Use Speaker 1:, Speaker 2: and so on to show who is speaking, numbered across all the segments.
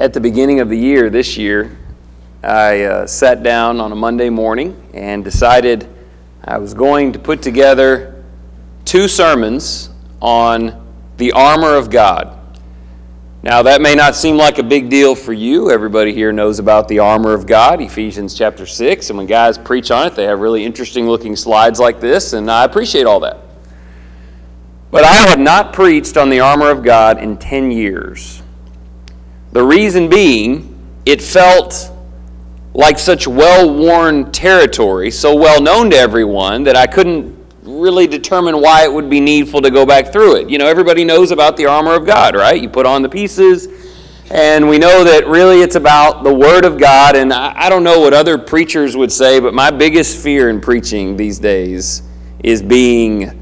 Speaker 1: At the beginning of the year, this year, I sat down on a Monday morning and decided I was going to put together 2 sermons on the armor of God. Now, that may not seem like a big deal for you. Everybody here knows about the armor of God, Ephesians chapter 6, and when guys preach on it, they have really interesting looking slides like this, and I appreciate all that. But I have not preached on the armor of God in 10 years. The reason being, it felt like such well-worn territory, so well-known to everyone, that I couldn't really determine why it would be needful to go back through it. You know, everybody knows about the armor of God, right? You put on the pieces, and we know that really it's about the Word of God, and I don't know what other preachers would say, but my biggest fear in preaching these days is being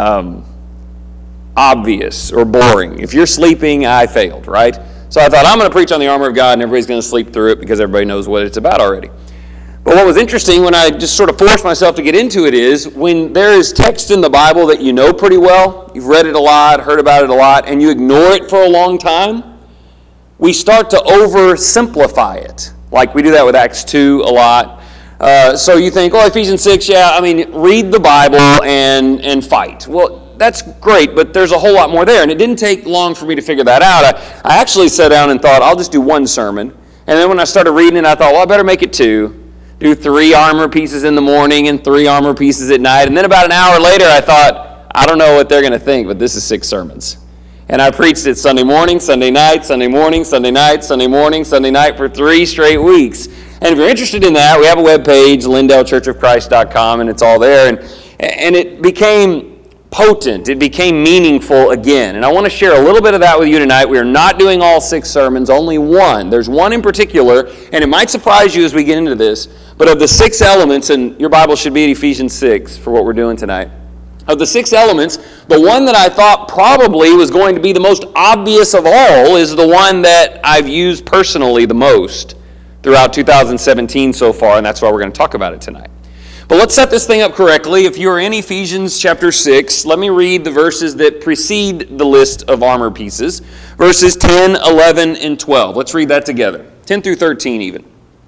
Speaker 1: obvious or boring. If you're sleeping, I failed, right? So I thought, I'm going to preach on the armor of God, and everybody's going to sleep through it because everybody knows what it's about already. But what was interesting when I just sort of forced myself to get into it is when there is text in the Bible that you know pretty well, you've read it a lot, heard about it a lot, and you ignore it for a long time, we start to oversimplify it. Like we do that with Acts 2 a lot. So you think, oh, Ephesians 6, read the Bible and fight. Well, that's great, but there's a whole lot more there. And it didn't take long for me to figure that out. I actually sat down and thought, I'll just do 1 sermon. And then when I started reading it, I thought, well, I better make it 2. Do 3 armor pieces in the morning and 3 armor pieces at night. And then about an hour later, I thought, I don't know what they're going to think, but this is 6 sermons. And I preached it Sunday morning, Sunday night, Sunday morning, Sunday night, Sunday morning, Sunday night for 3 straight weeks. And if you're interested in that, we have a webpage, LindellChurchOfChrist.com, and it's all there. And it became potent. It became meaningful again. And I want to share a little bit of that with you tonight. We are not doing all 6 sermons, only 1. There's one in particular, and it might surprise you as we get into this, but of the 6 elements, and your Bible should be at Ephesians 6 for what we're doing tonight. Of the 6 elements, the one that I thought probably was going to be the most obvious of all is the one that I've used personally the most throughout 2017 so far, and that's why we're going to talk about it tonight. But let's set this thing up correctly. If you're in Ephesians chapter 6, let me read the verses that precede the list of armor pieces. Verses 10, 11, and 12. Let's read that together. 10 through 13 even.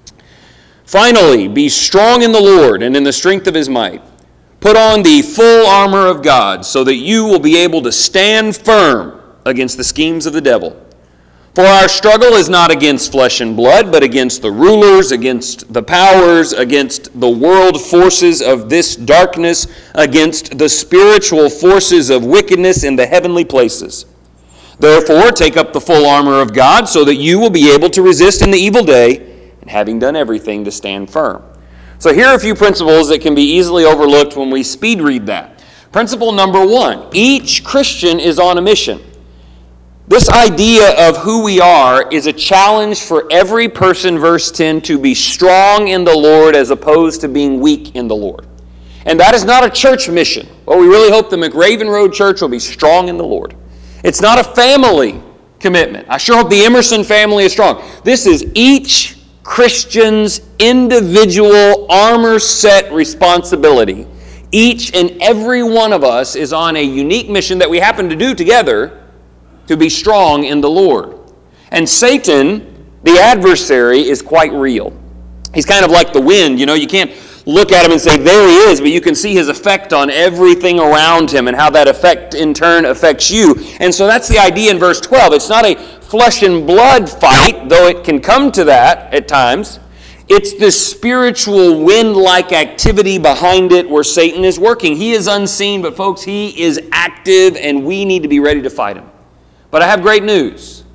Speaker 1: Finally, be strong in the Lord and in the strength of His might. Put on the full armor of God so that you will be able to stand firm against the schemes of the devil. For our struggle is not against flesh and blood, but against the rulers, against the powers, against the world forces of this darkness, against the spiritual forces of wickedness in the heavenly places. Therefore, take up the full armor of God so that you will be able to resist in the evil day, and having done everything, to stand firm. So here are a few principles that can be easily overlooked when we speed read that. Principle number 1, each Christian is on a mission. This idea of who we are is a challenge for every person, verse 10, to be strong in the Lord as opposed to being weak in the Lord. And that is not a church mission. Well, we really hope the McRaven Road Church will be strong in the Lord. It's not a family commitment. I sure hope the Emerson family is strong. This is each Christian's individual armor set responsibility. Each and every one of us is on a unique mission that we happen to do together to be strong in the Lord. And Satan, the adversary, is quite real. He's kind of like the wind. You know, you can't look at him and say, there he is, but you can see his effect on everything around him and how that effect in turn affects you. And so that's the idea in verse 12. It's not a flesh and blood fight, though it can come to that at times. It's this spiritual wind-like activity behind it where Satan is working. He is unseen, but folks, he is active, and we need to be ready to fight him. But I have great news.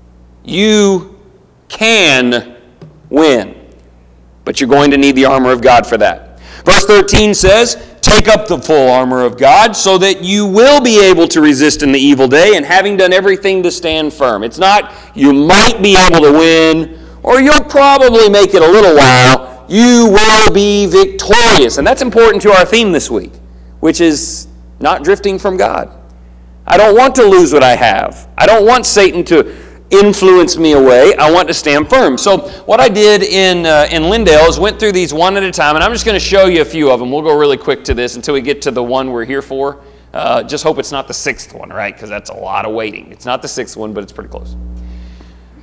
Speaker 1: You can win. But you're going to need the armor of God for that. Verse 13 says, take up the full armor of God so that you will be able to resist in the evil day, and having done everything to stand firm. It's not you might be able to win, or you'll probably make it a little while. You will be victorious. And that's important to our theme this week, which is not drifting from God. I don't want to lose what I have. I don't want Satan to influence me away. I want to stand firm. So what I did in Lindell is went through these one at a time, and I'm just going to show you a few of them. We'll go really quick to this until we get to the one we're here for. Just hope it's not the 6th one, right? Because that's a lot of waiting. It's not the 6th one, but it's pretty close.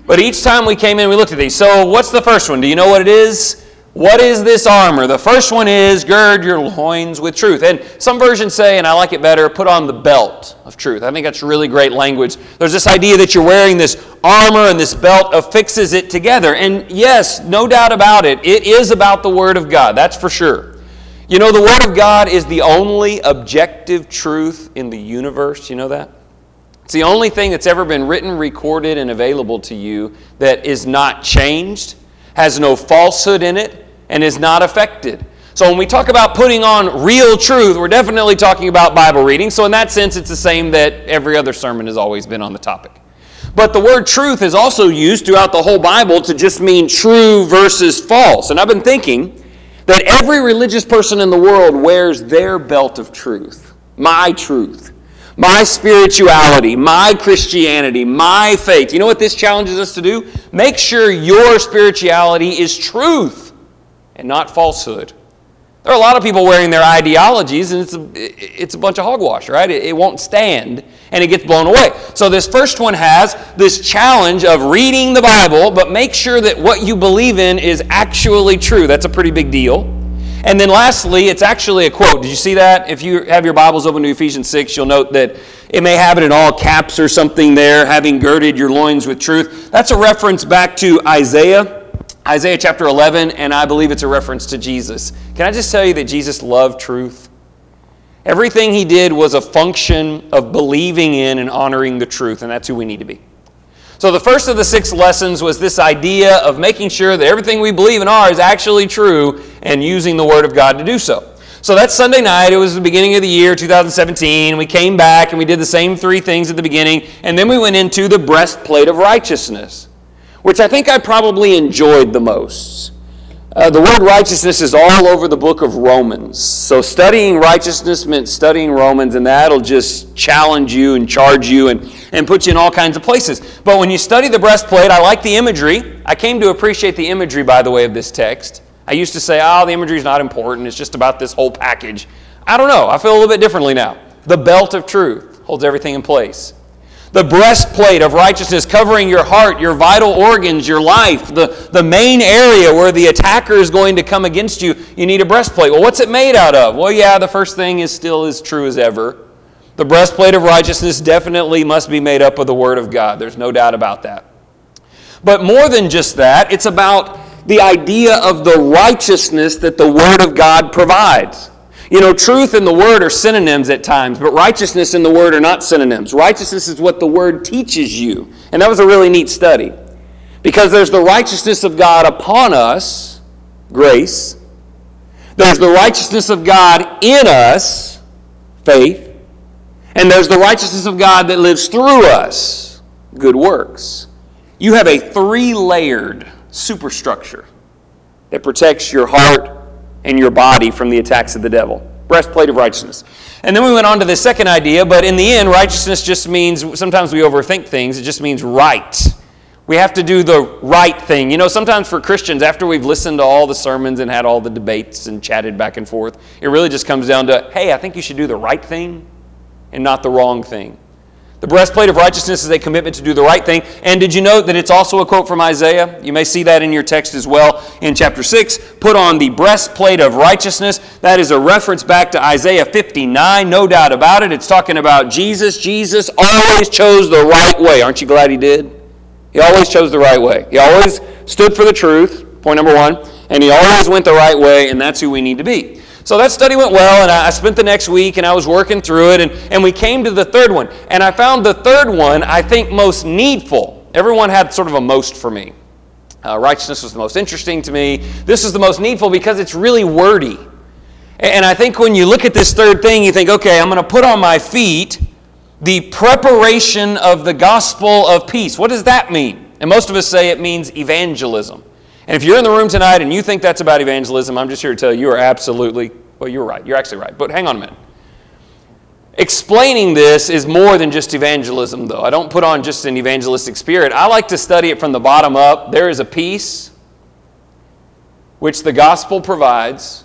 Speaker 1: But each time we came in, we looked at these. So what's the first one? Do you know what it is? What is this armor? The first one is gird your loins with truth. And some versions say, and I like it better, put on the belt of truth. I think that's really great language. There's this idea that you're wearing this armor and this belt affixes it together. And yes, no doubt about it, it is about the Word of God. That's for sure. You know, the Word of God is the only objective truth in the universe. You know that? It's the only thing that's ever been written, recorded, and available to you that is not changed, has no falsehood in it, and is not affected. So when we talk about putting on real truth, we're definitely talking about Bible reading. So in that sense, it's the same that every other sermon has always been on the topic. But the word truth is also used throughout the whole Bible to just mean true versus false. And I've been thinking that every religious person in the world wears their belt of truth. My truth. My spirituality, my Christianity, my faith. You know what this challenges us to do? Make sure your spirituality is truth and not falsehood. There are a lot of people wearing their ideologies, and it's a bunch of hogwash, right? It won't stand, and it gets blown away. So this first one has this challenge of reading the Bible, but make sure that what you believe in is actually true. That's a pretty big deal. And then lastly, it's actually a quote. Did you see that? If you have your Bibles open to Ephesians 6, you'll note that it may have it in all caps or something there, having girded your loins with truth. That's a reference back to Isaiah chapter 11, and I believe it's a reference to Jesus. Can I just tell you that Jesus loved truth? Everything he did was a function of believing in and honoring the truth, and that's who we need to be. So the first of the 6 lessons was this idea of making sure that everything we believe and are is actually true and using the Word of God to do so. So that's Sunday night. It was the beginning of the year, 2017. We came back and we did the same 3 things at the beginning, and then we went into the breastplate of righteousness, which I think I probably enjoyed the most. The word righteousness is all over the book of Romans. So studying righteousness meant studying Romans, and that'll just challenge you and charge you and put you in all kinds of places. But when you study the breastplate, I like the imagery. I came to appreciate the imagery, by the way, of this text. I used to say, the imagery is not important. It's just about this whole package. I don't know. I feel a little bit differently now. The belt of truth holds everything in place. The breastplate of righteousness covering your heart, your vital organs, your life, the main area where the attacker is going to come against you, you need a breastplate. Well, what's it made out of? Well, yeah, the first thing is still as true as ever. The breastplate of righteousness definitely must be made up of the Word of God. There's no doubt about that. But more than just that, it's about the idea of the righteousness that the Word of God provides. You know, truth and the Word are synonyms at times, but righteousness and the Word are not synonyms. Righteousness is what the Word teaches you. And that was a really neat study. Because there's the righteousness of God upon us, grace. There's the righteousness of God in us, faith. And there's the righteousness of God that lives through us, good works. You have a 3-layered superstructure that protects your heart and your body from the attacks of the devil. Breastplate of righteousness. And then we went on to the second idea, but in the end, righteousness just means, sometimes we overthink things, it just means right. We have to do the right thing. You know, sometimes for Christians, after we've listened to all the sermons and had all the debates and chatted back and forth, it really just comes down to, hey, I think you should do the right thing and not the wrong thing. The breastplate of righteousness is a commitment to do the right thing. And did you note that it's also a quote from Isaiah? You may see that in your text as well. In chapter 6, put on the breastplate of righteousness. That is a reference back to Isaiah 59, no doubt about it. It's talking about Jesus. Jesus always chose the right way. Aren't you glad he did? He always chose the right way. He always stood for the truth, point number 1. And he always went the right way, and that's who we need to be. So that study went well, and I spent the next week, and I was working through it, and we came to the third one. And I found the third one, I think, most needful. Everyone had sort of a most for me. Righteousness was the most interesting to me. This is the most needful because it's really wordy. And I think when you look at this third thing, you think, okay, I'm going to put on my feet the preparation of the gospel of peace. What does that mean? And most of us say it means evangelism. And if you're in the room tonight and you think that's about evangelism, I'm just here to tell you, you are absolutely, well, you're right. You're actually right. But hang on a minute. Explaining this is more than just evangelism, though. I don't put on just an evangelistic spirit. I like to study it from the bottom up. There is a peace which the gospel provides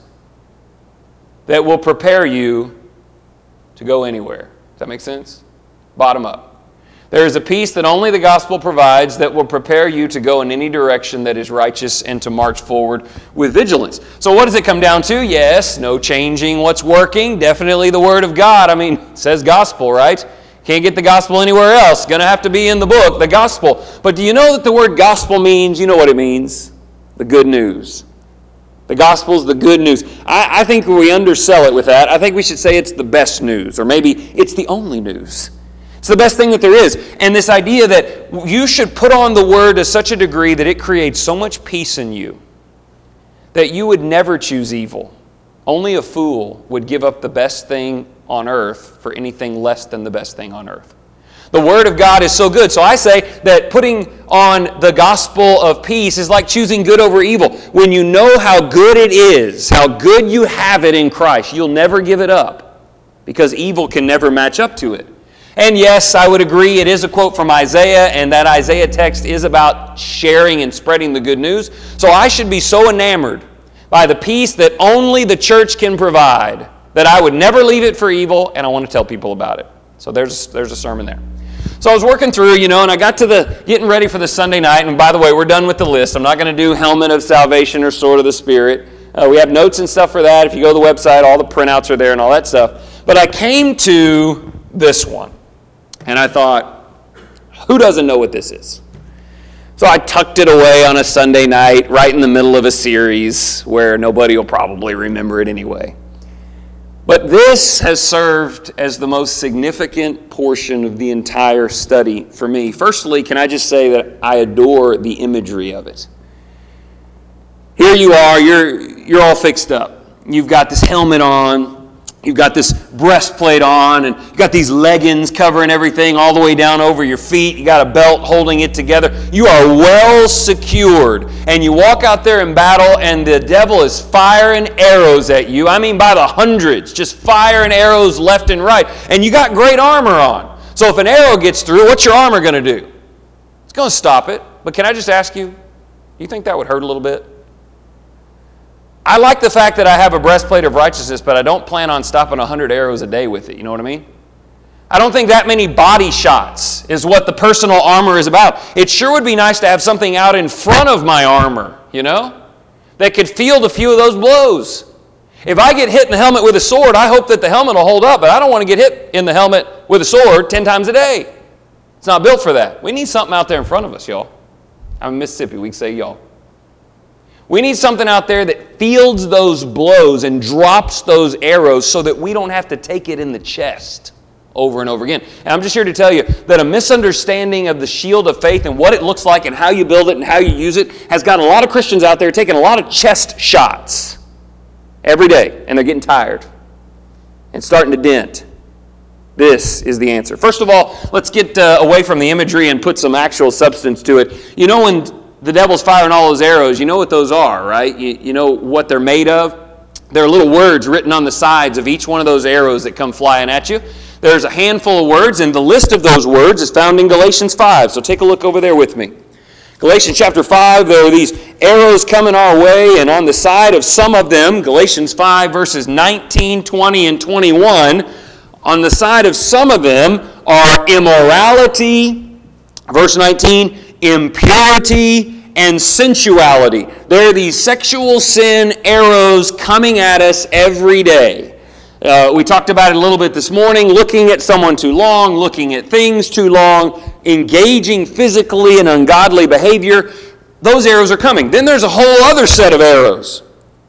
Speaker 1: that will prepare you to go anywhere. Does that make sense? Bottom up. There is a peace that only the gospel provides that will prepare you to go in any direction that is righteous and to march forward with vigilance. So what does it come down to? Yes, no changing what's working. Definitely the Word of God. I mean, it says gospel, right? Can't get the gospel anywhere else. Going to have to be in the book, the gospel. But do you know that the word gospel means, you know what it means? The good news. The gospel is the good news. I think we undersell it with that. I think we should say it's the best news, or maybe it's the only news. It's the best thing that there is. And this idea that you should put on the Word to such a degree that it creates so much peace in you that you would never choose evil. Only a fool would give up the best thing on earth for anything less than the best thing on earth. The Word of God is so good. So I say that putting on the gospel of peace is like choosing good over evil. When you know how good it is, how good you have it in Christ, you'll never give it up because evil can never match up to it. And yes, I would agree, it is a quote from Isaiah, and that Isaiah text is about sharing and spreading the good news. So I should be so enamored by the peace that only the church can provide that I would never leave it for evil, and I want to tell people about it. So there's a sermon there. So I was working through, and I got to getting ready for the Sunday night, and by the way, we're done with the list. I'm not going to do helmet of salvation or sword of the Spirit. We have notes and stuff for that. If you go to the website, all the printouts are there and all that stuff. But I came to this one. And I thought, who doesn't know what this is? So I tucked it away on a Sunday night, right in the middle of a series where nobody will probably remember it anyway. But this has served as the most significant portion of the entire study for me. Firstly, can I just say that I adore the imagery of it. Here you are, you're all fixed up. You've got this helmet on. You've got this breastplate on, and you've got these leggings covering everything all the way down over your feet. You got a belt holding it together. You are well secured, and you walk out there in battle, and the devil is firing arrows at you. I mean by the hundreds, just firing arrows left and right. And you got great armor on. So if an arrow gets through, what's your armor going to do? It's going to stop it. But can I just ask you, do you think that would hurt a little bit? I like the fact that I have a breastplate of righteousness, but I don't plan on stopping 100 arrows a day with it. You know what I mean? I don't think that many body shots is what the personal armor is about. It sure would be nice to have something out in front of my armor, that could field a few of those blows. If I get hit in the helmet with a sword, I hope that the helmet will hold up, but I don't want to get hit in the helmet with a sword 10 times a day. It's not built for that. We need something out there in front of us, y'all. I'm in Mississippi. We can say y'all. We need something out there that fields those blows and drops those arrows so that we don't have to take it in the chest over and over again. And I'm just here to tell you that a misunderstanding of the shield of faith and what it looks like and how you build it and how you use it has got a lot of Christians out there taking a lot of chest shots every day, and they're getting tired and starting to dent. This is the answer. First of all, let's get away from the imagery and put some actual substance to it. When the devil's firing all those arrows, you know what those are, right? You know what they're made of? There are little words written on the sides of each one of those arrows that come flying at you. There's a handful of words, and the list of those words is found in Galatians 5. So take a look over there with me. Galatians chapter 5, there are these arrows coming our way, and on the side of some of them, Galatians 5 verses 19, 20, and 21, on the side of some of them are immorality, verse 19, impurity, and sensuality. There are these sexual sin arrows coming at us every day. We talked about it a little bit this morning, looking at someone too long, looking at things too long, engaging physically in ungodly behavior. Those arrows are coming. Then there's a whole other set of arrows.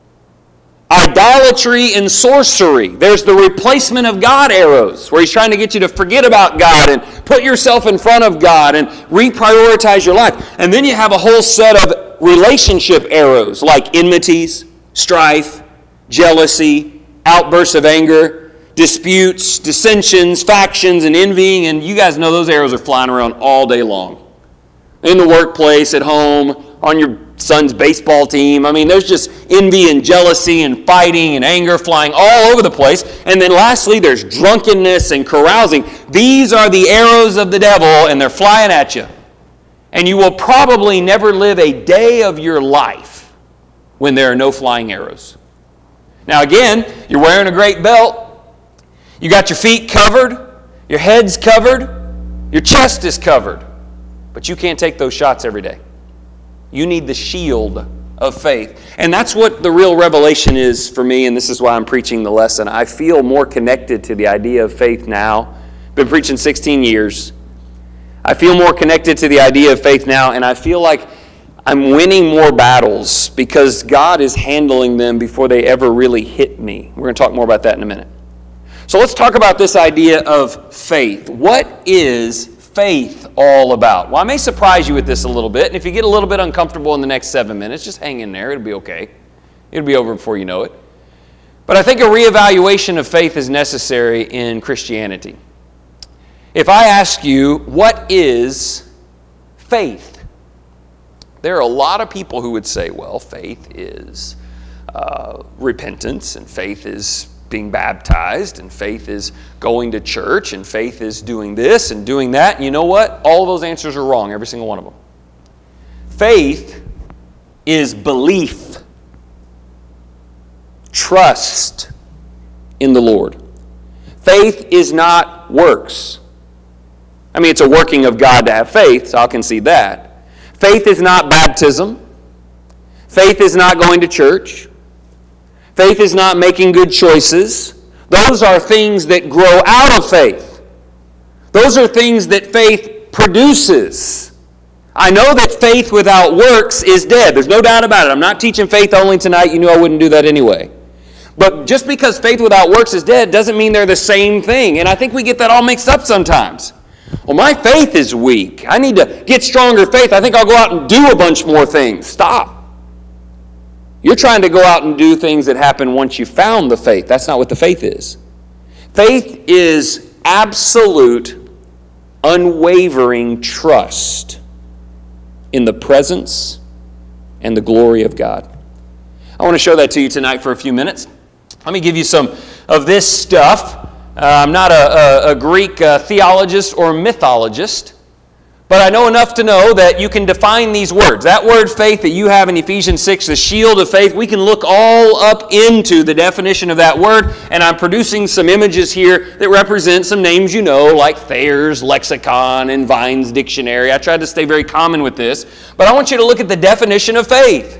Speaker 1: Idolatry and sorcery. There's the replacement of God arrows, where he's trying to get you to forget about God and put yourself in front of God and reprioritize your life. And then you have a whole set of relationship arrows, like enmities, strife, jealousy, outbursts of anger, disputes, dissensions, factions, and envying. And you guys know those arrows are flying around all day long. In the workplace, at home, on your son's baseball team. I mean, there's just envy and jealousy and fighting and anger flying all over the place. And then lastly, there's drunkenness and carousing. These are the arrows of the devil, and they're flying at you. And you will probably never live a day of your life when there are no flying arrows. Now again, you're wearing a great belt. You got your feet covered, your head's covered. Your chest is covered. But you can't take those shots every day. You need the shield of faith. And that's what the real revelation is for me, and this is why I'm preaching the lesson. I feel more connected to the idea of faith now. Been preaching 16 years. I feel more connected to the idea of faith now, and I feel like I'm winning more battles because God is handling them before they ever really hit me. We're going to talk more about that in a minute. So let's talk about this idea of faith. What is faith all about? Well, I may surprise you with this a little bit, and if you get a little bit uncomfortable in the next 7 minutes, just hang in there. It'll be okay. It'll be over before you know it. But I think a reevaluation of faith is necessary in Christianity. If I ask you, what is faith? There are a lot of people who would say, well, faith is repentance, and faith is being baptized, and faith is going to church, and faith is doing this and doing that. And you know what? All of those answers are wrong, every single one of them. Faith is belief, trust in the Lord. Faith is not works. I mean, it's a working of God to have faith, so I'll concede that. Faith is not baptism. Faith is not going to church. Faith is not making good choices. Those are things that grow out of faith. Those are things that faith produces. I know that faith without works is dead. There's no doubt about it. I'm not teaching faith only tonight. You knew I wouldn't do that anyway. But just because faith without works is dead doesn't mean they're the same thing. And I think we get that all mixed up sometimes. Well, my faith is weak. I need to get stronger faith. I think I'll go out and do a bunch more things. Stop. You're trying to go out and do things that happen once you found the faith. That's not what the faith is. Faith is absolute, unwavering trust in the presence and the glory of God. I want to show that to you tonight for a few minutes. Let me give you some of this stuff. I'm not a Greek theologist or mythologist, but I know enough to know that you can define these words. That word faith that you have in Ephesians 6, the shield of faith, we can look all up into the definition of that word, and I'm producing some images here that represent some names you know, like Thayer's Lexicon and Vine's Dictionary. I tried to stay very common with this, but I want you to look at the definition of faith.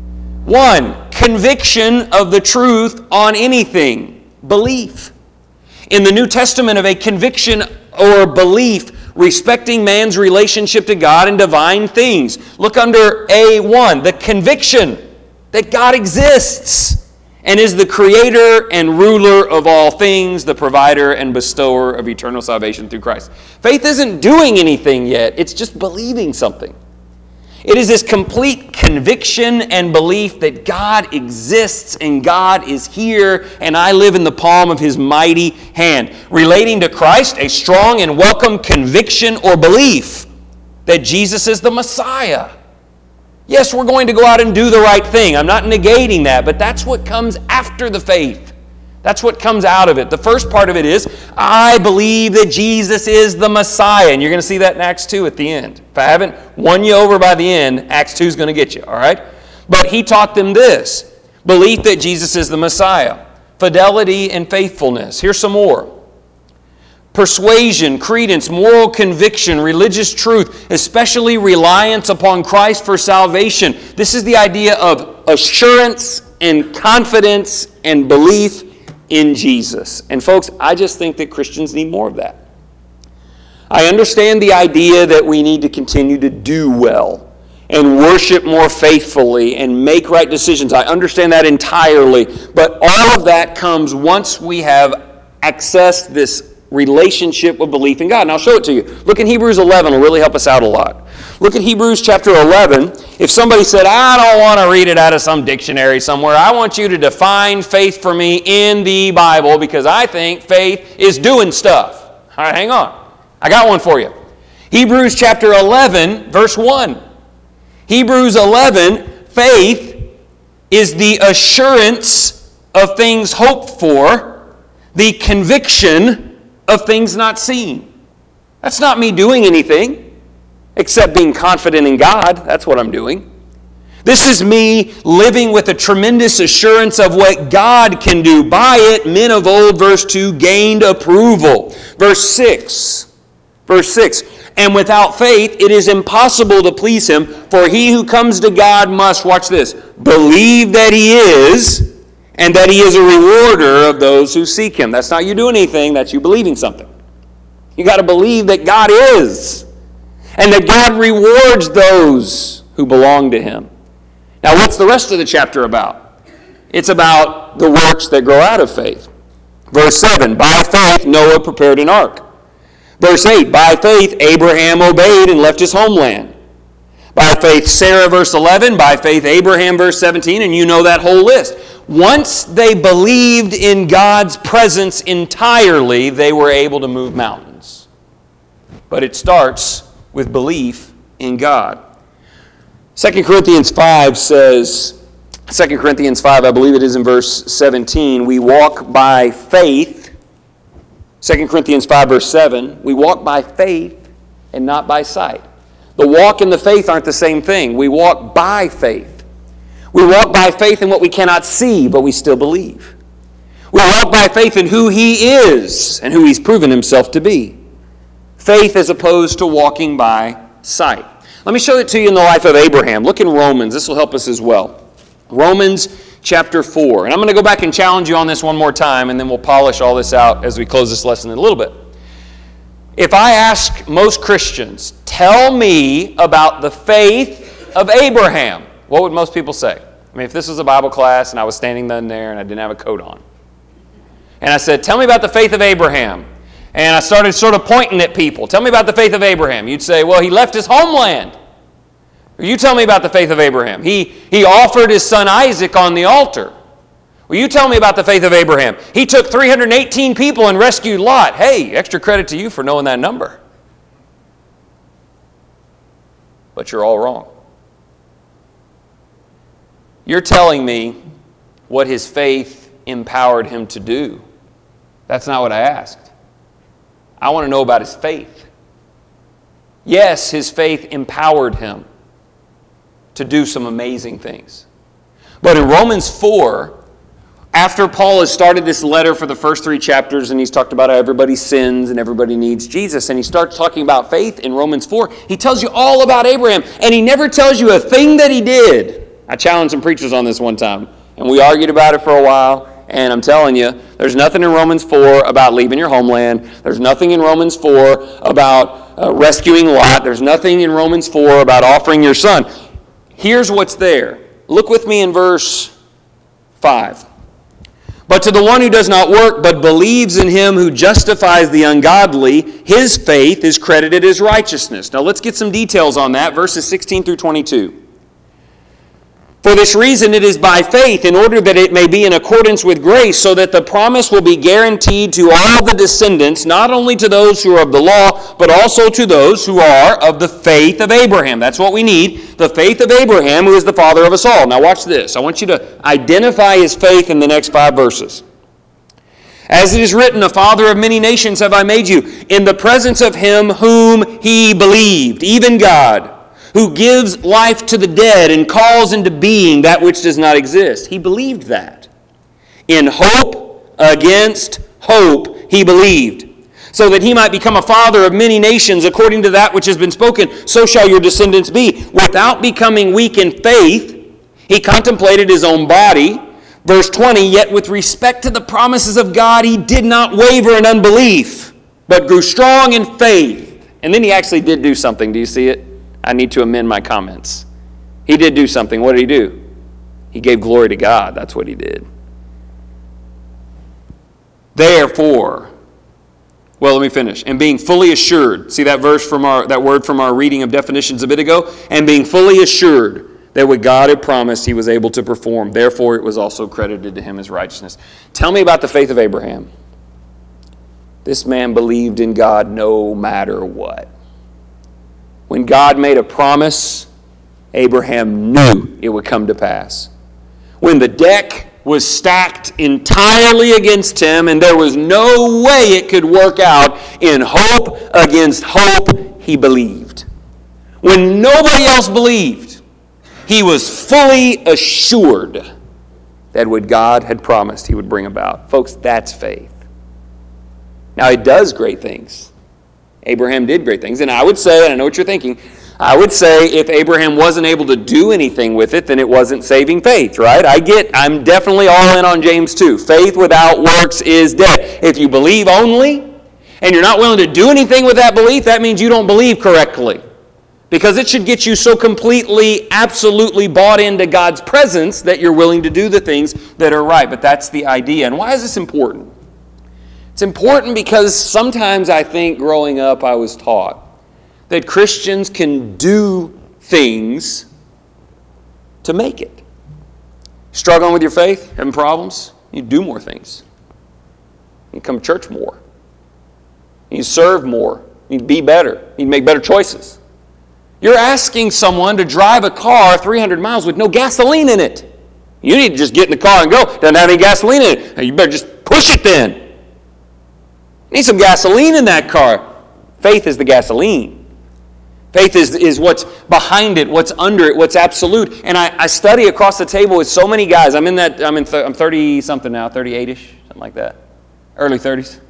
Speaker 1: 1, conviction of the truth on anything, belief. In the New Testament, of a conviction or belief respecting man's relationship to God and divine things. Look under A1, the conviction that God exists and is the creator and ruler of all things, the provider and bestower of eternal salvation through Christ. Faith isn't doing anything yet, it's just believing something. It is this complete conviction and belief that God exists and God is here and I live in the palm of His mighty hand. Relating to Christ, a strong and welcome conviction or belief that Jesus is the Messiah. Yes, we're going to go out and do the right thing. I'm not negating that, but that's what comes after the faith. That's what comes out of it. The first part of it is, I believe that Jesus is the Messiah. And you're going to see that in Acts 2 at the end. If I haven't won you over by the end, Acts 2 is going to get you, all right? But he taught them this, belief that Jesus is the Messiah, fidelity and faithfulness. Here's some more. Persuasion, credence, moral conviction, religious truth, especially reliance upon Christ for salvation. This is the idea of assurance and confidence and belief in Jesus. And folks, I just think that Christians need more of that. I understand the idea that we need to continue to do well and worship more faithfully and make right decisions. I understand that entirely. But all of that comes once we have accessed this relationship with belief in God. And I'll show it to you. Look in Hebrews 11. It'll really help us out a lot. Look at Hebrews chapter 11. If somebody said, I don't want to read it out of some dictionary somewhere, I want you to define faith for me in the Bible because I think faith is doing stuff. All right, hang on. I got one for you. Hebrews chapter 11, verse 1. Hebrews 11, faith is the assurance of things hoped for, the conviction of things not seen. That's not me doing anything except being confident in God. That's what I'm doing. This is me living with a tremendous assurance of what God can do. By it, men of old, verse 2, gained approval. Verse 6, Verse 6, and without faith it is impossible to please him, for he who comes to God must, watch this, believe that he is, and that he is a rewarder of those who seek him. That's not you doing anything, that's you believing something. You got to believe that God is, and that God rewards those who belong to him. Now, what's the rest of the chapter about? It's about the works that grow out of faith. Verse 7, by faith Noah prepared an ark. Verse 8, by faith Abraham obeyed and left his homeland. By faith Sarah, verse 11. By faith Abraham, verse 17. And you know that whole list. Once they believed in God's presence entirely, they were able to move mountains. But it starts with belief in God. 2 Corinthians 5 says, 2 Corinthians 5, I believe it is in verse 17, we walk by faith. 2 Corinthians 5, verse 7, we walk by faith and not by sight. The walk and the faith aren't the same thing. We walk by faith. We walk by faith in what we cannot see, but we still believe. We walk by faith in who he is and who he's proven himself to be. Faith as opposed to walking by sight. Let me show it to you in the life of Abraham. Look in Romans. This will help us as well. Romans chapter 4. And I'm going to go back and challenge you on this one more time, and then we'll polish all this out as we close this lesson in a little bit. If I ask most Christians, tell me about the faith of Abraham, what would most people say? I mean, if this was a Bible class and I was standing there and I didn't have a coat on, and I said, tell me about the faith of Abraham, and I started sort of pointing at people, tell me about the faith of Abraham, you'd say, well, he left his homeland. You tell me about the faith of Abraham. He offered his son Isaac on the altar. Well, you tell me about the faith of Abraham. He took 318 people and rescued Lot. Hey, extra credit to you for knowing that number. But you're all wrong. You're telling me what his faith empowered him to do. That's not what I asked. I want to know about his faith. Yes, his faith empowered him to do some amazing things. But in Romans 4, after Paul has started this letter for the first 3 chapters, and he's talked about how everybody sins and everybody needs Jesus, and he starts talking about faith in Romans 4, he tells you all about Abraham, and he never tells you a thing that he did. I challenged some preachers on this one time, and we argued about it for a while, and I'm telling you, there's nothing in Romans 4 about leaving your homeland. There's nothing in Romans 4 about rescuing Lot. There's nothing in Romans 4 about offering your son. Here's what's there. Look with me in verse 5. But to the one who does not work, but believes in him who justifies the ungodly, his faith is credited as righteousness. Now let's get some details on that, verses 16 through 22. For this reason it is by faith, in order that it may be in accordance with grace, so that the promise will be guaranteed to all the descendants, not only to those who are of the law, but also to those who are of the faith of Abraham. That's what we need, the faith of Abraham, who is the father of us all. Now watch this. I want you to identify his faith in the next 5 verses. As it is written, a father of many nations have I made you, in the presence of him whom he believed, even God, who gives life to the dead and calls into being that which does not exist. He believed that. In hope against hope he believed, so that he might become a father of many nations, according to that which has been spoken, so shall your descendants be. Without becoming weak in faith, he contemplated his own body. Verse 20, yet with respect to the promises of God, he did not waver in unbelief, but grew strong in faith. And then he actually did do something. Do you see it? I need to amend my comments. He did do something. What did he do? He gave glory to God. That's what he did. Therefore, well, let me finish. And being fully assured. See that verse from that word from our reading of definitions a bit ago? And being fully assured that what God had promised he was able to perform. Therefore, it was also credited to him as righteousness. Tell me about the faith of Abraham. This man believed in God no matter what. When God made a promise, Abraham knew it would come to pass. When the deck was stacked entirely against him and there was no way it could work out, in hope against hope, he believed. When nobody else believed, he was fully assured that what God had promised he would bring about. Folks, that's faith. Now, it does great things. Abraham did great things. And I would say, and I know what you're thinking, I would say if Abraham wasn't able to do anything with it, then it wasn't saving faith, right? I'm definitely all in on James 2. Faith without works is dead. If you believe only, and you're not willing to do anything with that belief, that means you don't believe correctly. Because it should get you so completely, absolutely bought into God's presence that you're willing to do the things that are right. But that's the idea. And why is this important? It's important because sometimes I think growing up I was taught that Christians can do things to make it. Struggling with your faith, having problems, you do more things. You come to church more. You serve more. You be better. You make better choices. You're asking someone to drive a car 300 miles with no gasoline in it. You need to just get in the car and go. Doesn't have any gasoline in it. You better just push it then. You need some gasoline in that car. Faith is the gasoline. Faith is what's behind it, what's under it, what's absolute. And I study across the table with so many guys. I'm 30-something now, 38-ish, something like that. Early 30s.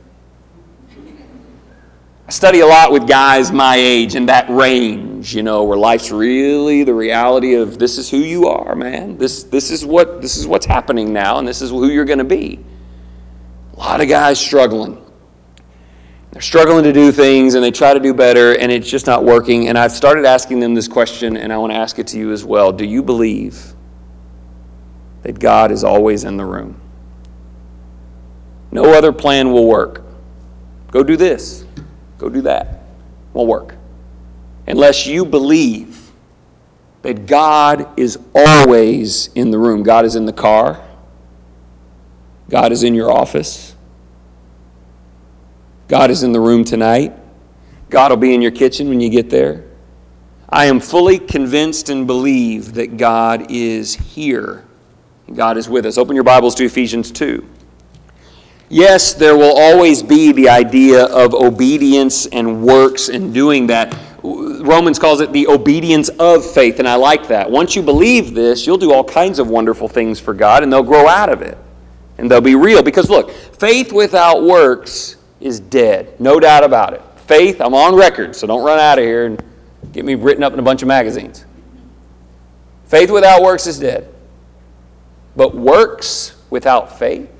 Speaker 1: I study a lot with guys my age in that range, where life's really the reality of this is who you are, man. This is what's happening now, and this is who you're going to be. A lot of guys struggling. They're struggling to do things, and they try to do better, and it's just not working. And I've started asking them this question, and I want to ask it to you as well. Do you believe that God is always in the room? No other plan will work. Go do this. Go do that. Won't work. Unless you believe that God is always in the room. God is in the car. God is in your office. God is in the room tonight. God will be in your kitchen when you get there. I am fully convinced and believe that God is here. God is with us. Open your Bibles to Ephesians 2. Yes, there will always be the idea of obedience and works and doing that. Romans calls it the obedience of faith, and I like that. Once you believe this, you'll do all kinds of wonderful things for God, and they'll grow out of it. And they'll be real. Because look, faith without works is dead. No doubt about it. Faith, I'm on record, so don't run out of here and get me written up in a bunch of magazines. Faith without works is dead. But works without faith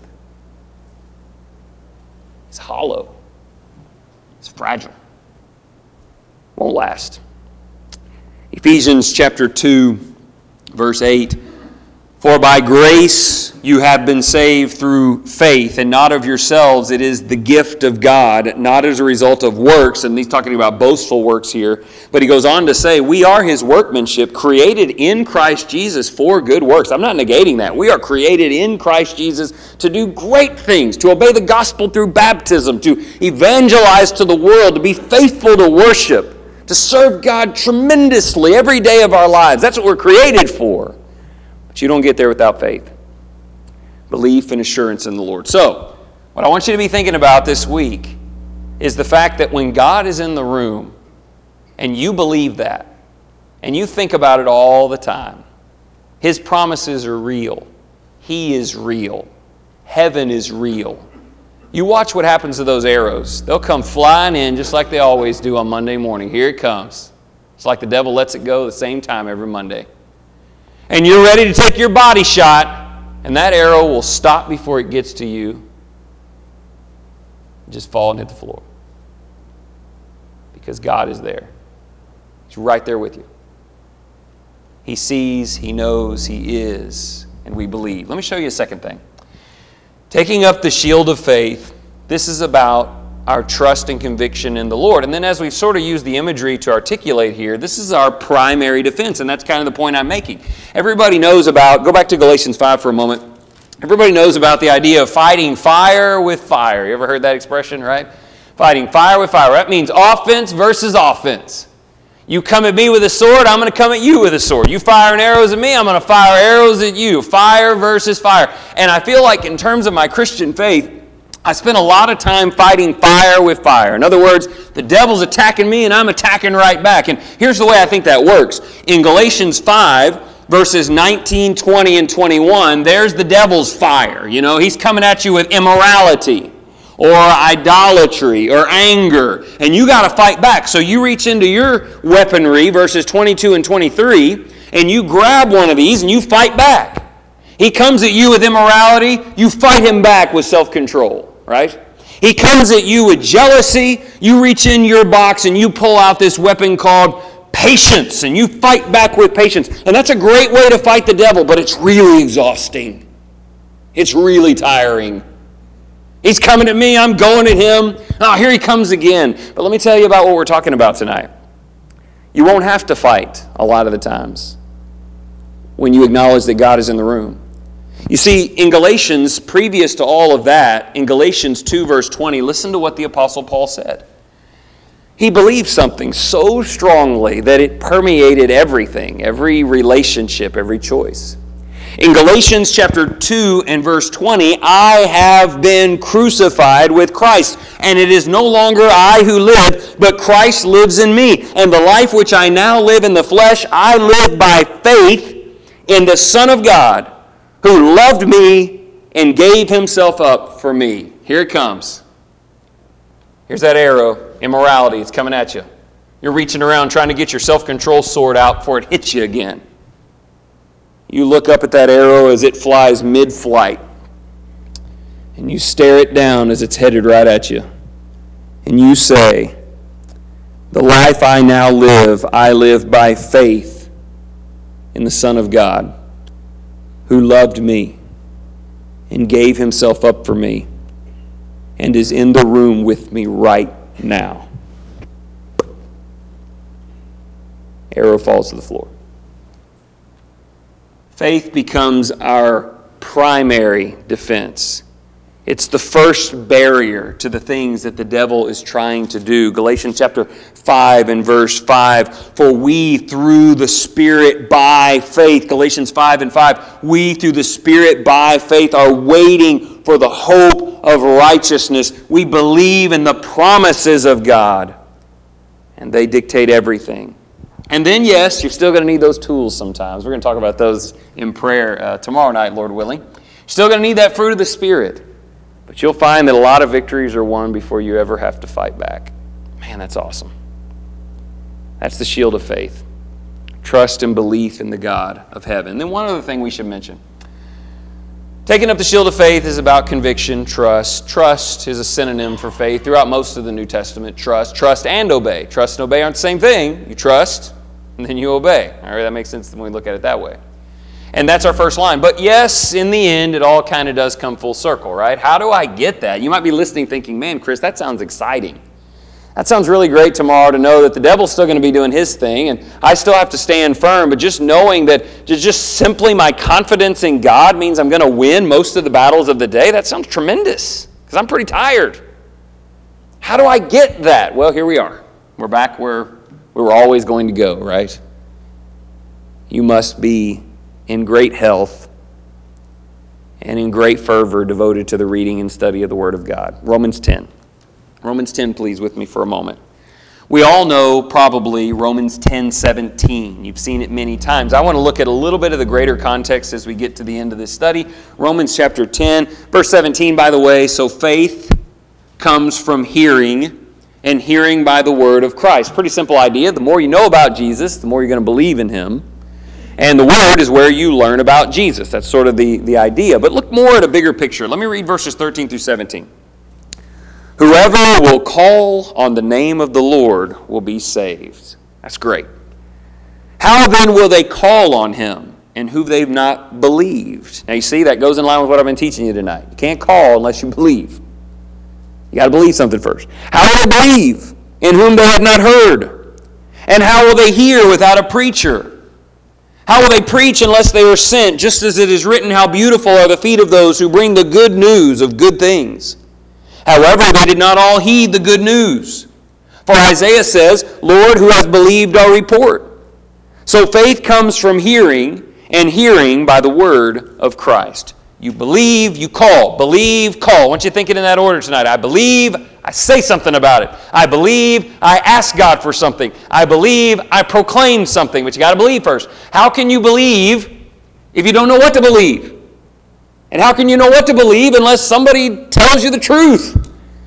Speaker 1: is hollow. It's fragile. Won't last. Ephesians chapter 2, verse 8. For by grace you have been saved through faith, and not of yourselves. It is the gift of God, not as a result of works. And he's talking about boastful works here. But he goes on to say, we are his workmanship, created in Christ Jesus for good works. I'm not negating that. We are created in Christ Jesus to do great things, to obey the gospel through baptism, to evangelize to the world, to be faithful to worship, to serve God tremendously every day of our lives. That's what we're created for. But you don't get there without faith. Belief and assurance in the Lord. So, what I want you to be thinking about this week is the fact that when God is in the room, and you believe that, and you think about it all the time, his promises are real. He is real. Heaven is real. You watch what happens to those arrows. They'll come flying in just like they always do on Monday morning. Here it comes. It's like the devil lets it go at the same time every Monday. And you're ready to take your body shot, and that arrow will stop before it gets to you. Just fall and hit the floor. Because God is there. He's right there with you. He sees, he knows, he is, and we believe. Let me show you a second thing. Taking up the shield of faith, this is about our trust and conviction in the Lord. And then as we've sort of used the imagery to articulate here, this is our primary defense, and that's kind of the point I'm making. Everybody knows about, go back to Galatians 5 for a moment. Everybody knows about the idea of fighting fire with fire. You ever heard that expression, right? Fighting fire with fire. That means offense versus offense. You come at me with a sword, I'm going to come at you with a sword. You firing arrows at me, I'm going to fire arrows at you. Fire versus fire. And I feel like in terms of my Christian faith, I spend a lot of time fighting fire with fire. In other words, the devil's attacking me and I'm attacking right back. And here's the way I think that works. In Galatians 5, verses 19, 20, and 21, there's the devil's fire. You know, he's coming at you with immorality, or idolatry or anger, and you got to fight back. So you reach into your weaponry, verses 22 and 23, and you grab one of these and you fight back. He comes at you with immorality, you fight him back with self-control, right? He comes at you with jealousy, you reach in your box and you pull out this weapon called patience, and you fight back with patience. And that's a great way to fight the devil, but it's really exhausting. It's really tiring. He's coming at me, I'm going at him. Oh, here he comes again. But let me tell you about what we're talking about tonight. You won't have to fight a lot of the times when you acknowledge that God is in the room. You see, in Galatians, previous to all of that, in Galatians 2, verse 20, listen to what the Apostle Paul said. He believed something so strongly that it permeated everything, every relationship, every choice. In Galatians chapter 2 and verse 20, I have been crucified with Christ, and it is no longer I who live, but Christ lives in me. And the life which I now live in the flesh, I live by faith in the Son of God, who loved me and gave himself up for me. Here it comes. Here's that arrow. Immorality, it's coming at you. You're reaching around trying to get your self-control sword out before it hits you again. You look up at that arrow as it flies mid-flight, and you stare it down as it's headed right at you. And you say, the life I now live, I live by faith in the Son of God, who loved me and gave himself up for me and is in the room with me right now. Arrow falls to the floor. Faith becomes our primary defense. It's the first barrier to the things that the devil is trying to do. Galatians chapter 5 and verse 5, for we through the Spirit by faith, Galatians 5 and 5, we through the Spirit by faith are waiting for the hope of righteousness. We believe in the promises of God, and they dictate everything. And then, yes, you're still going to need those tools sometimes. We're going to talk about those in prayer tomorrow night, Lord willing. You're still going to need that fruit of the Spirit. But you'll find that a lot of victories are won before you ever have to fight back. Man, that's awesome. That's the shield of faith. Trust and belief in the God of heaven. And then one other thing we should mention. Taking up the shield of faith is about conviction, trust. Trust is a synonym for faith throughout most of the New Testament. Trust and obey. Trust and obey aren't the same thing. You trust, and then you obey. All right, that makes sense when we look at it that way. And that's our first line. But yes, in the end, it all kind of does come full circle, right? How do I get that? You might be listening thinking, man, Chris, that sounds exciting. That sounds really great tomorrow to know that the devil's still going to be doing his thing, and I still have to stand firm. But just knowing that just simply my confidence in God means I'm going to win most of the battles of the day, that sounds tremendous, because I'm pretty tired. How do I get that? Well, here we are. We're back where we were always going to go, right? You must be in great health and in great fervor devoted to the reading and study of the Word of God. Romans 10. Romans 10, please, with me for a moment. We all know probably Romans 10:17. You've seen it many times. I want to look at a little bit of the greater context as we get to the end of this study. Romans chapter 10, verse 17, by the way, so faith comes from hearing, and hearing by the word of Christ. Pretty simple idea. The more you know about Jesus, the more you're going to believe in him. And the Word is where you learn about Jesus. That's sort of the idea. But look more at a bigger picture. Let me read verses 13 through 17. Whoever will call on the name of the Lord will be saved. That's great. How then will they call on him in whom they've not believed? Now you see, that goes in line with what I've been teaching you tonight. You can't call unless you believe. You got to believe something first. How will they believe in whom they have not heard? And how will they hear without a preacher? How will they preach unless they are sent? Just as it is written, how beautiful are the feet of those who bring the good news of good things. However, they did not all heed the good news. For Isaiah says, Lord, who has believed our report? So faith comes from hearing, and hearing by the word of Christ. You believe, you call. Believe, call. I want you to think it in that order tonight. I believe, I say something about it. I believe, I ask God for something. I believe, I proclaim something. But you got to believe first. How can you believe if you don't know what to believe? And how can you know what to believe unless somebody tells you the truth?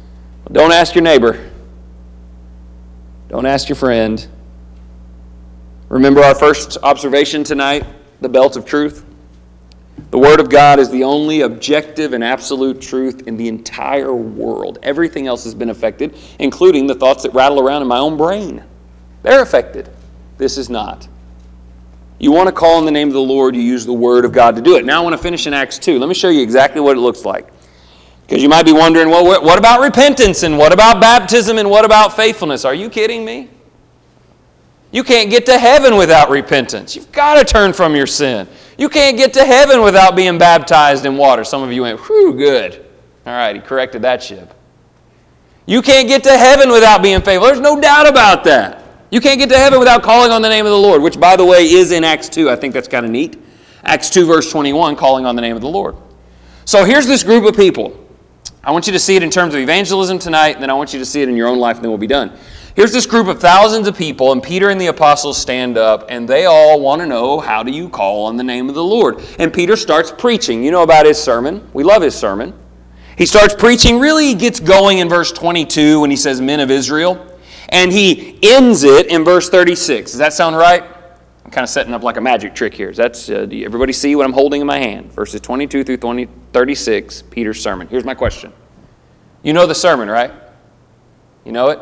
Speaker 1: Don't ask your neighbor. Don't ask your friend. Remember our first observation tonight, the belt of truth? The Word of God is the only objective and absolute truth in the entire world. Everything else has been affected, including the thoughts that rattle around in my own brain. They're affected. This is not. You want to call on the name of the Lord, you use the Word of God to do it. Now I want to finish in Acts 2. Let me show you exactly what it looks like. Because you might be wondering, well, what about repentance, and what about baptism, and what about faithfulness? Are you kidding me? You can't get to heaven without repentance. You've got to turn from your sin. You can't get to heaven without being baptized in water. Some of you went, whew, good. All right, he corrected that ship. You can't get to heaven without being faithful. There's no doubt about that. You can't get to heaven without calling on the name of the Lord, which, by the way, is in Acts 2. I think that's kind of neat. Acts 2, verse 21, calling on the name of the Lord. So here's this group of people. I want you to see it in terms of evangelism tonight, and then I want you to see it in your own life, and then we'll be done. Here's this group of thousands of people, and Peter and the apostles stand up, and they all want to know, how do you call on the name of the Lord? And Peter starts preaching. You know about his sermon. We love his sermon. He starts preaching. Really, he gets going in verse 22 when he says, men of Israel. And he ends it in verse 36. Does that sound right? I'm kind of setting up like a magic trick here. Do everybody see what I'm holding in my hand? Verses 22 through 36, Peter's sermon. Here's my question. You know the sermon, right? You know it?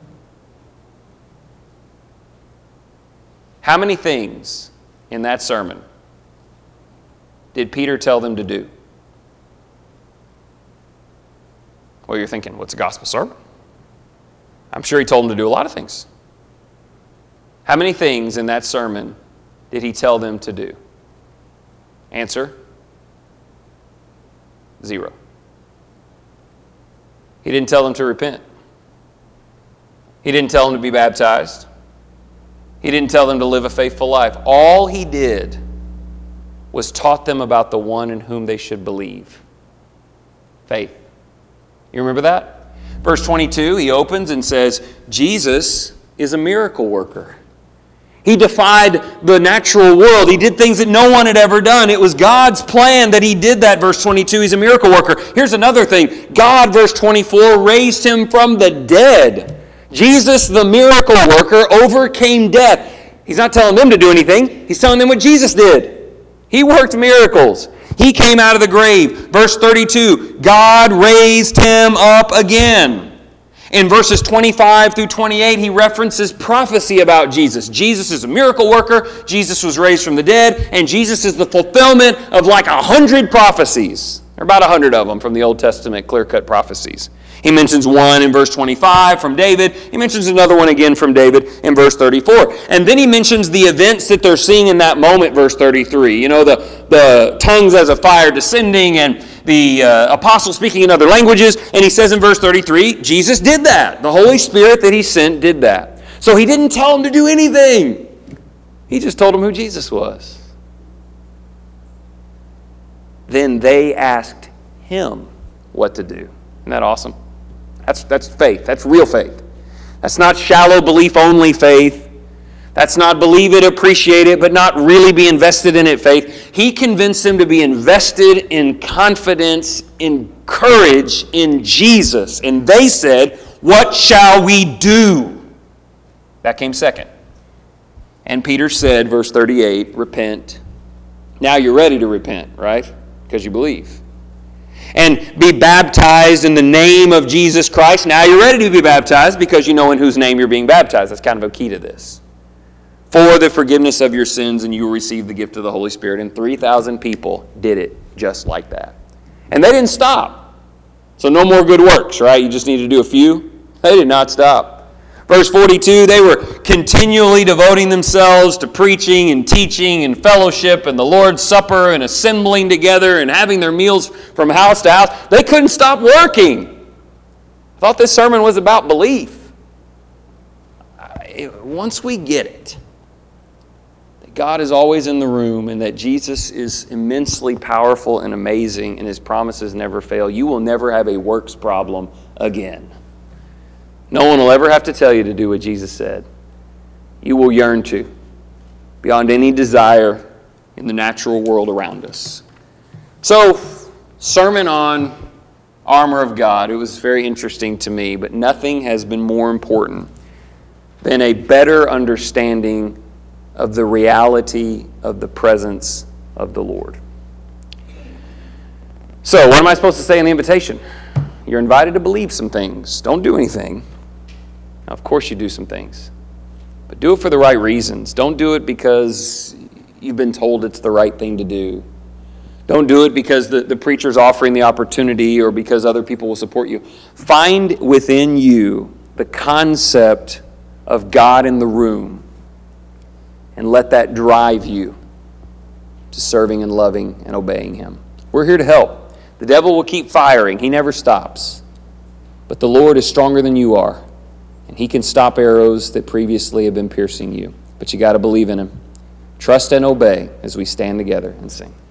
Speaker 1: How many things in that sermon did Peter tell them to do? Well, you're thinking, what's a gospel sermon? I'm sure he told them to do a lot of things. How many things in that sermon did he tell them to do? Answer: 0. He didn't tell them to repent. He didn't tell them to be baptized. He didn't tell them to live a faithful life. All he did was taught them about the one in whom they should believe. Faith. You remember that? Verse 22, he opens and says, Jesus is a miracle worker. He defied the natural world. He did things that no one had ever done. It was God's plan that he did that. Verse 22, he's a miracle worker. Here's another thing. God, verse 24, raised him from the dead. Jesus, the miracle worker, overcame death. He's not telling them to do anything. He's telling them what Jesus did. He worked miracles. He came out of the grave. Verse 32, God raised him up again. In verses 25 through 28, he references prophecy about Jesus. Jesus is a miracle worker. Jesus was raised from the dead. And Jesus is the fulfillment of like 100 prophecies. There are about 100 of them from the Old Testament clear-cut prophecies. He mentions one in verse 25 from David. He mentions another one again from David in verse 34. And then he mentions the events that they're seeing in that moment, verse 33. You know, the tongues as a fire descending and the apostles speaking in other languages. And he says in verse 33, Jesus did that. The Holy Spirit that he sent did that. So he didn't tell them to do anything. He just told them who Jesus was. Then they asked him what to do. Isn't that awesome? That's faith. That's real faith. That's not shallow belief-only faith. That's not believe it, appreciate it, but not really be invested in it faith. He convinced them to be invested in confidence, in courage in Jesus. And they said, what shall we do? That came second. And Peter said, verse 38, repent. Now you're ready to repent, right? Because you believe. And be baptized in the name of Jesus Christ. Now you're ready to be baptized because you know in whose name you're being baptized. That's kind of a key to this. For the forgiveness of your sins, and you will receive the gift of the Holy Spirit. And 3,000 people did it just like that. And they didn't stop. So no more good works, right? You just need to do a few. They did not stop. Verse 42, they were continually devoting themselves to preaching and teaching and fellowship and the Lord's Supper and assembling together and having their meals from house to house. They couldn't stop working. I thought this sermon was about belief. Once we get it, that God is always in the room and that Jesus is immensely powerful and amazing and his promises never fail, you will never have a works problem again. No one will ever have to tell you to do what Jesus said. You will yearn to, beyond any desire in the natural world around us. So, sermon on armor of God. It was very interesting to me, but nothing has been more important than a better understanding of the reality of the presence of the Lord. So, what am I supposed to say in the invitation? You're invited to believe some things. Don't do anything. Now, of course you do some things. But do it for the right reasons. Don't do it because you've been told it's the right thing to do. Don't do it because the preacher's offering the opportunity or because other people will support you. Find within you the concept of God in the room and let that drive you to serving and loving and obeying Him. We're here to help. The devil will keep firing. He never stops. But the Lord is stronger than you are. And He can stop arrows that previously have been piercing you. But you got to believe in Him. Trust and obey as we stand together and sing.